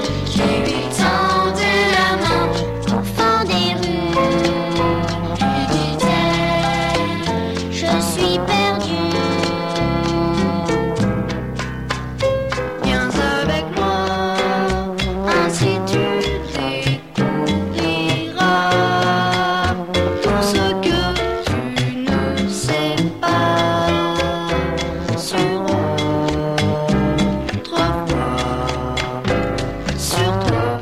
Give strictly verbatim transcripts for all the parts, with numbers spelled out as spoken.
qui lui tendait la main. Enfant des rues, lui dit-elle, je suis perdue. Viens avec moi, ainsi tu découvriras tout ce que tu ne sais pas sur autrefois, sur toi.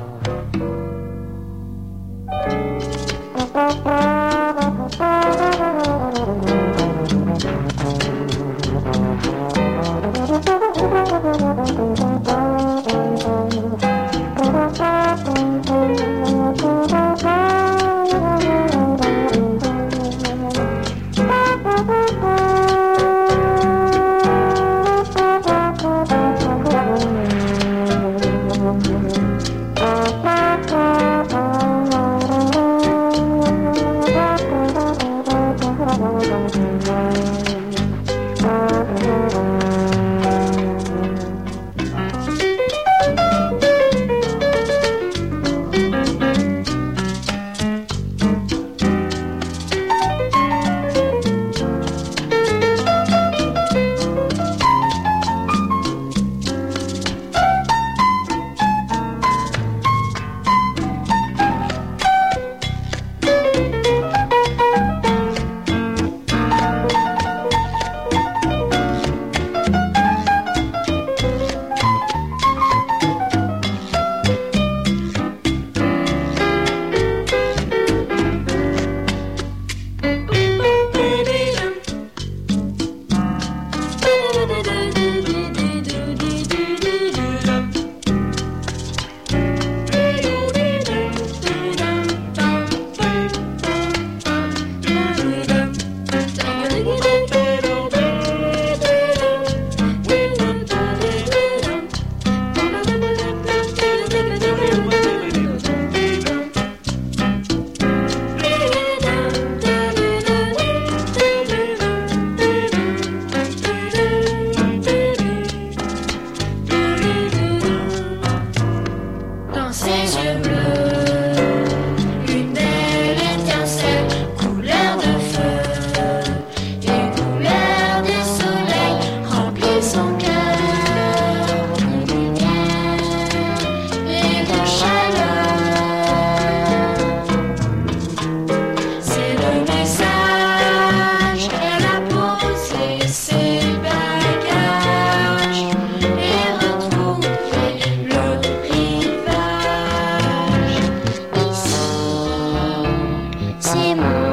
Dans ses yeux bleus, une belle étincelle, couleur de feu et couleur de soleil, remplit son cœur de lumière et de chaleur. C'est le message qu'elle a posé ses bagages et retrouvé le rivage. Ici, c'est mon